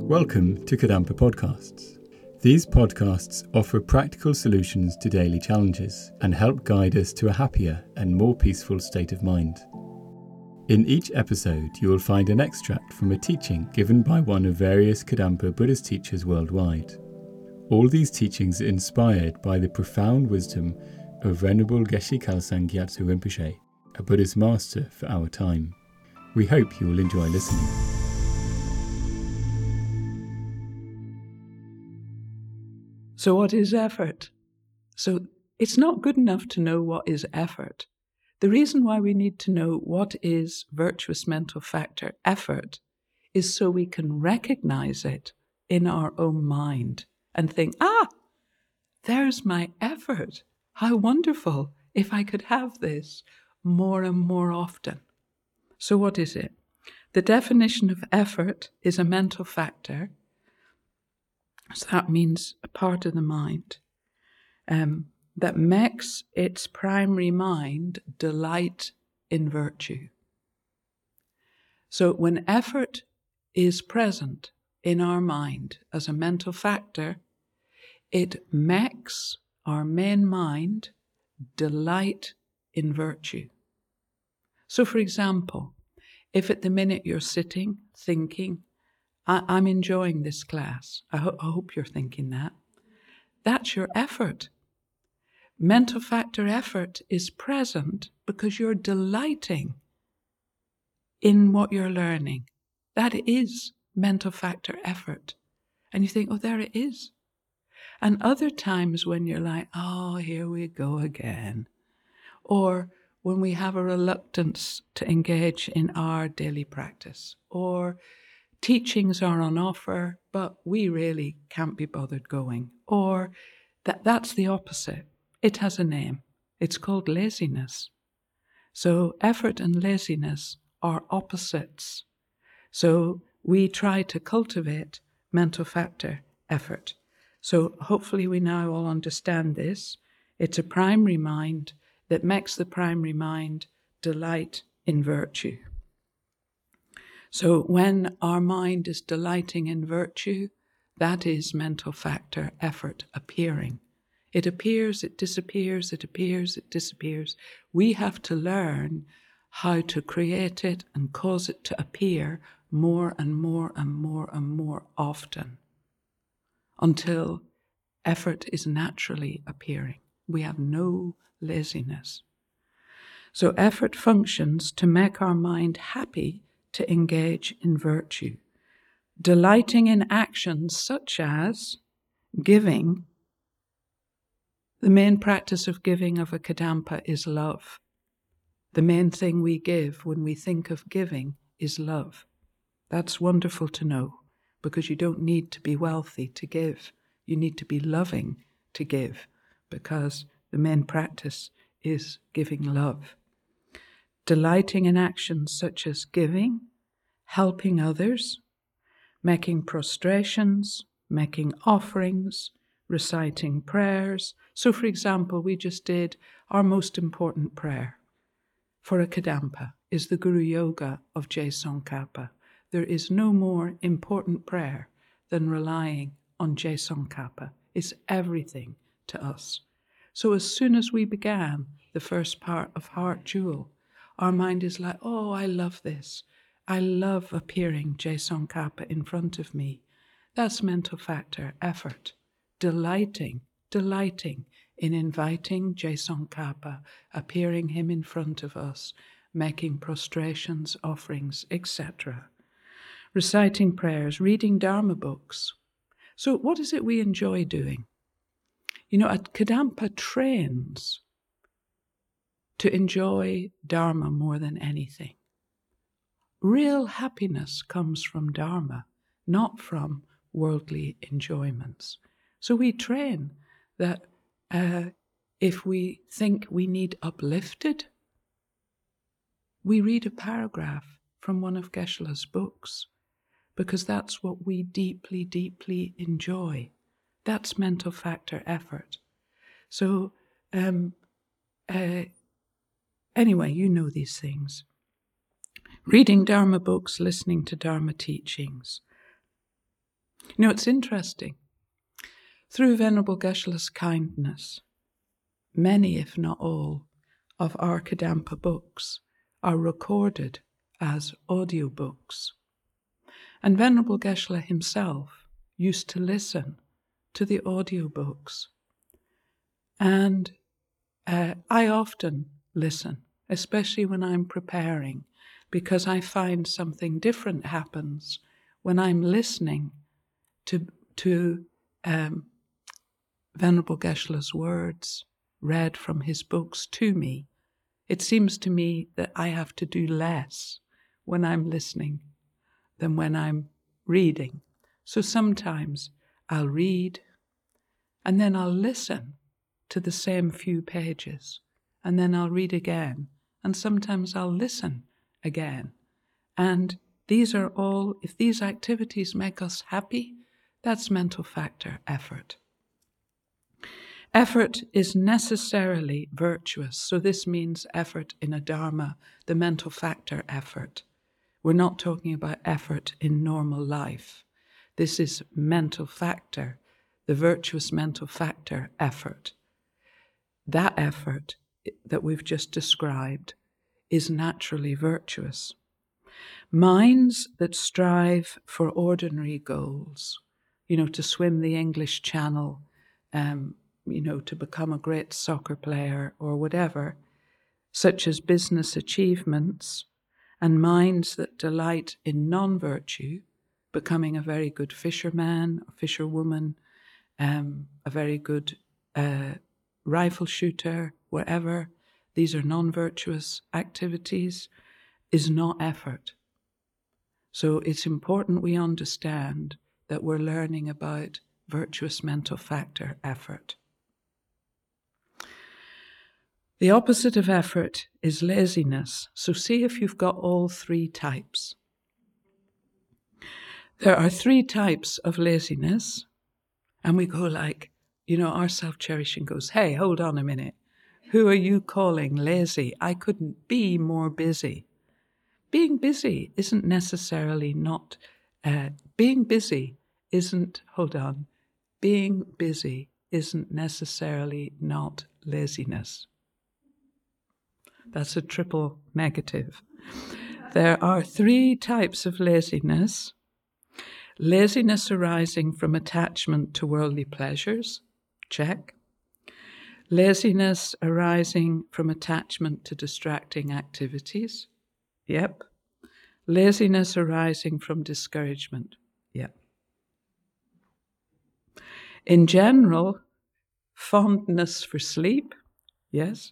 Welcome to Kadampa Podcasts. These podcasts offer practical solutions to daily challenges and help guide us to a happier and more peaceful state of mind. In each episode, you will find an extract from a teaching given by one of various Kadampa Buddhist teachers worldwide. All these teachings are inspired by the profound wisdom of Venerable Geshe Khalsang Gyatso Rinpoche, a Buddhist master for our time. We hope you will enjoy listening. So what is effort? So it's not good enough to know what is effort. The reason why we need to know what is virtuous mental factor effort is so we can recognize it in our own mind and think, there's my effort. How wonderful if I could have this more and more often. So what is it? The definition of effort is a mental factor. So that means a part of the mind that makes its primary mind delight in virtue. So when effort is present in our mind as a mental factor, it makes our main mind delight in virtue. So for example, if at the minute you're sitting, thinking, I'm enjoying this class. I hope you're thinking that. That's your effort. Mental factor effort is present because you're delighting in what you're learning. That is mental factor effort. And you think, there it is. And other times when you're like, here we go again. Or when we have a reluctance to engage in our daily practice. Or teachings are on offer, but we really can't be bothered going. Or that's the opposite. It has a name. It's called laziness. So effort and laziness are opposites. So we try to cultivate mental factor effort. So hopefully we now all understand this. It's a primary mind that makes the primary mind delight in virtue. So when our mind is delighting in virtue, that is mental factor effort appearing. It appears, it disappears, it appears, it disappears. We have to learn how to create it and cause it to appear more and more and more and more often until effort is naturally appearing. We have no laziness. So effort functions to make our mind happy to engage in virtue, delighting in actions such as giving. The main practice of giving of a Kadampa is love. The main thing we give when we think of giving is love. That's wonderful to know, because you don't need to be wealthy to give. You need to be loving to give, because the main practice is giving love. Delighting in actions such as giving, helping others, making prostrations, making offerings, reciting prayers. So for example, we just did our most important prayer for a Kadampa is the Guru Yoga of Je Tsongkhapa. There is no more important prayer than relying on Je Tsongkhapa. It's everything to us. So as soon as we began the first part of Heart Jewel, our mind is like, I love this. I love appearing Je Tsongkhapa in front of me. That's mental factor effort. Delighting in inviting Je Tsongkhapa, appearing him in front of us, making prostrations, offerings, etc. Reciting prayers, reading Dharma books. So what is it we enjoy doing? A Kadampa trains to enjoy Dharma more than anything. Real happiness comes from Dharma, not from worldly enjoyments. So we train that if we think we need uplifted, we read a paragraph from one of Geshe-la's books, because that's what we deeply, deeply enjoy. That's mental factor effort. So anyway, you know these things. Reading Dharma books, listening to Dharma teachings, It's interesting. Through Venerable Geshe-la's kindness, many, if not all, of our Kadampa books are recorded as audiobooks. And Venerable Geshe-la himself used to listen to the audiobooks. And I often listen, especially when I'm preparing, because I find something different happens when I'm listening to Venerable Geshe-la's words read from his books to me. It seems to me that I have to do less when I'm listening than when I'm reading. So sometimes I'll read and then I'll listen to the same few pages, and then I'll read again, and sometimes I'll listen again. And these are all, if these activities make us happy, that's mental factor effort. Effort is necessarily virtuous, so this means effort in a dharma, the mental factor effort. We're not talking about effort in normal life. This is mental factor, the virtuous mental factor effort. That effort that we've just described is naturally virtuous. Minds that strive for ordinary goals, to swim the English Channel, to become a great soccer player or whatever, such as business achievements, and minds that delight in non-virtue, becoming a very good fisherman, or fisherwoman, a very good rifle shooter, whatever, these are non-virtuous activities, is not effort. So it's important we understand that we're learning about virtuous mental factor effort. The opposite of effort is laziness. So see if you've got all three types. There are three types of laziness, and we go like, our self-cherishing goes, hey, hold on a minute. Who are you calling lazy? I couldn't be more busy. Being busy isn't necessarily not, being busy isn't necessarily not laziness. That's a triple negative. There are three types of laziness. Laziness arising from attachment to worldly pleasures, check. Laziness arising from attachment to distracting activities, yep. Laziness arising from discouragement, yep. In general, fondness for sleep, yes,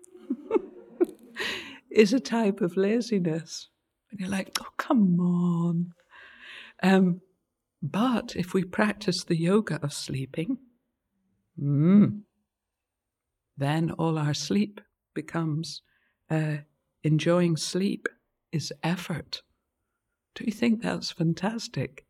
is a type of laziness. And you're like, oh, come on. But if we practice the yoga of sleeping, then all our sleep becomes, enjoying sleep is effort. Do you think that's fantastic?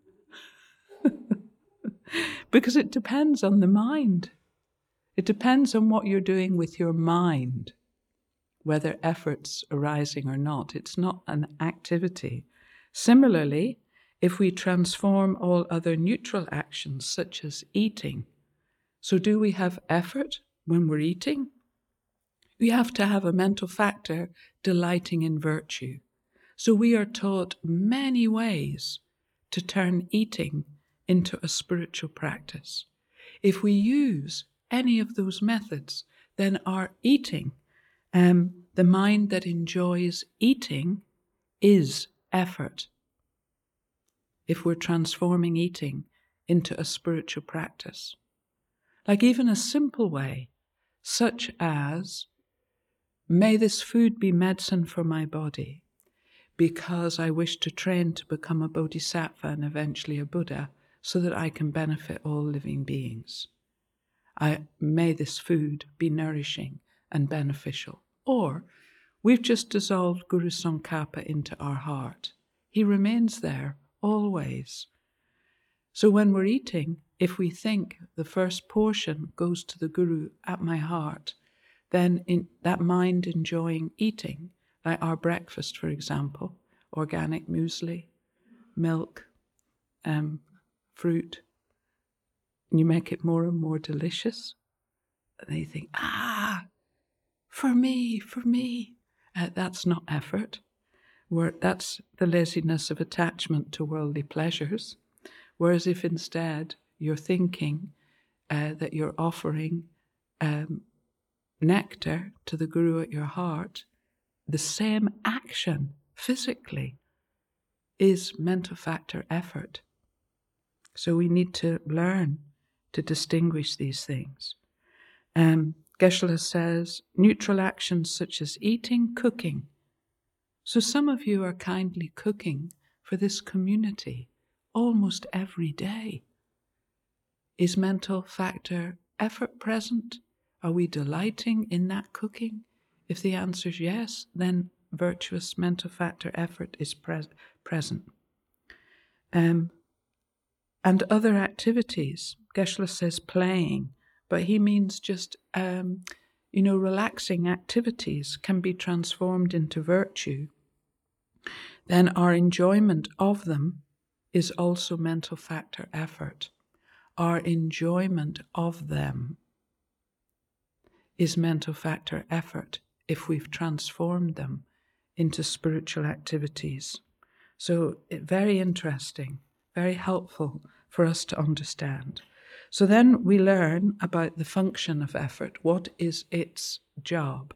Because it depends on the mind. It depends on what you're doing with your mind, whether effort's arising or not. It's not an activity. Similarly, if we transform all other neutral actions, such as eating, so do we have effort when we're eating? We have to have a mental factor delighting in virtue. So we are taught many ways to turn eating into a spiritual practice. If we use any of those methods, then our eating, the mind that enjoys eating, is effort. If we're transforming eating into a spiritual practice. Like even a simple way, such as, may this food be medicine for my body, because I wish to train to become a bodhisattva and eventually a Buddha, so that I can benefit all living beings. May this food be nourishing and beneficial. Or, we've just dissolved Guru Sankapa into our heart. He remains there always. So when we're eating, if we think the first portion goes to the Guru at my heart, then in that mind enjoying eating, like our breakfast, for example, organic muesli, milk, fruit, and you make it more and more delicious. And then you think, for me. That's not effort. That's the laziness of attachment to worldly pleasures. Whereas if instead you're thinking that you're offering nectar to the Guru at your heart, the same action physically is mental factor effort. So we need to learn to distinguish these things. Geshe-la says, neutral actions such as eating, cooking. So some of you are kindly cooking for this community almost every day. Is mental factor effort present? Are we delighting in that cooking? If the answer is yes, then virtuous mental factor effort is present. And other activities. Geshe-la says playing, but he means just, relaxing activities can be transformed into virtue. Then our enjoyment of them is also mental factor effort. Our enjoyment of them is mental factor effort if we've transformed them into spiritual activities. So very interesting, very helpful for us to understand. So then we learn about the function of effort. What is its job?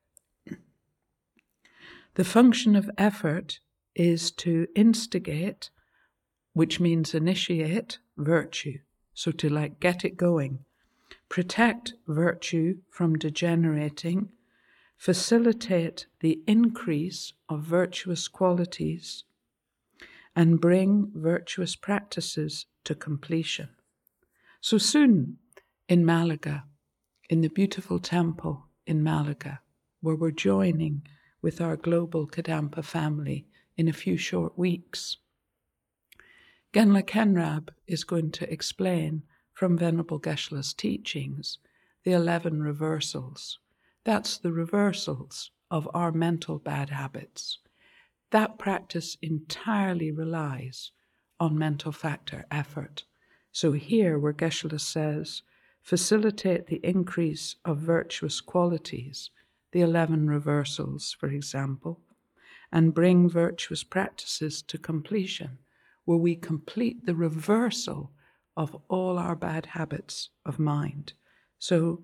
The function of effort is to instigate, which means initiate, virtue. So to get it going. Protect virtue from degenerating, facilitate the increase of virtuous qualities, and bring virtuous practices to completion. So soon in Malaga, in the beautiful temple in Malaga, where we're joining with our global Kadampa family in a few short weeks, Genla Khenrab is going to explain from Venerable Geshe-la's teachings the 11 reversals. That's the reversals of our mental bad habits. That practice entirely relies on mental factor effort. So here, where Geshe-la says, facilitate the increase of virtuous qualities, the 11 reversals, for example, and bring virtuous practices to completion, where we complete the reversal of all our bad habits of mind. So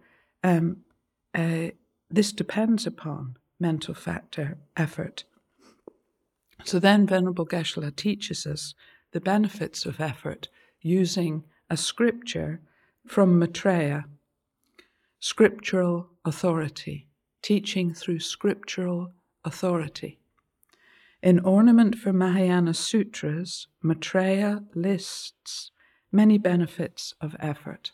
this depends upon mental factor effort. So then Venerable Geshe-la teaches us the benefits of effort using a scripture from Maitreya, scriptural authority, teaching through scriptural authority. In Ornament for Mahayana Sutras, Maitreya lists many benefits of effort.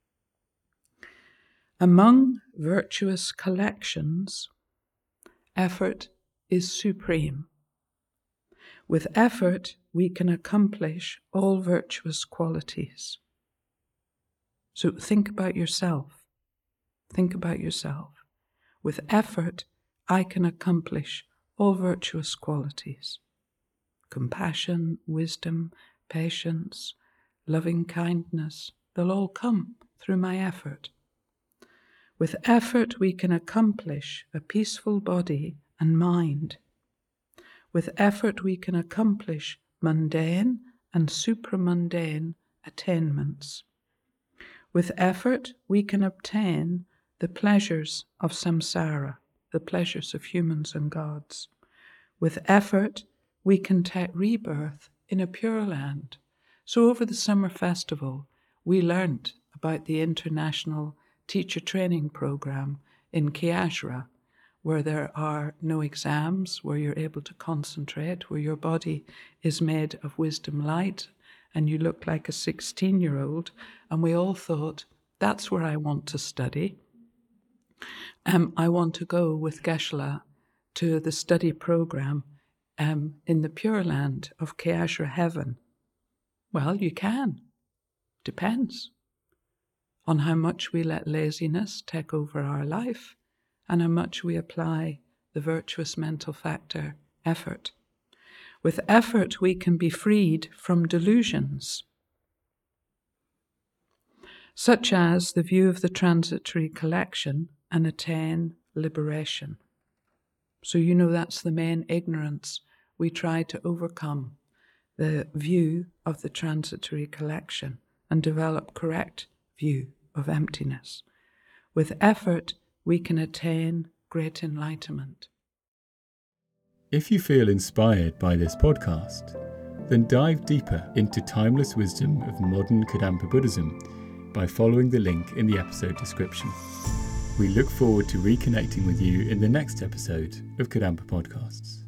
Among virtuous collections, effort is supreme. With effort, we can accomplish all virtuous qualities. So think about yourself. Think about yourself. With effort, I can accomplish all virtuous qualities. Compassion, wisdom, patience, loving kindness, they'll all come through my effort. With effort, we can accomplish a peaceful body and mind. With effort, we can accomplish mundane and supramundane attainments. With effort, we can obtain the pleasures of samsara, the pleasures of humans and gods. With effort, we can take rebirth in a pure land. So over the summer festival, we learnt about the International Teacher Training Program in Kyajra, where there are no exams, where you're able to concentrate, where your body is made of wisdom light, and you look like a 16-year-old. And we all thought, that's where I want to study. I want to go with Geshe-la to the study program in the Pure Land of Kyajra Heaven. Well, you can. Depends on how much we let laziness take over our life and how much we apply the virtuous mental factor effort. With effort, we can be freed from delusions. such as the view of the transitory collection, and attain liberation. So you know that's the main ignorance we try to overcome, the view of the transitory collection, and develop correct view of emptiness. With effort, we can attain great enlightenment. If you feel inspired by this podcast, then dive deeper into timeless wisdom of modern Kadampa Buddhism by following the link in the episode description. We look forward to reconnecting with you in the next episode of Kadampa Podcasts.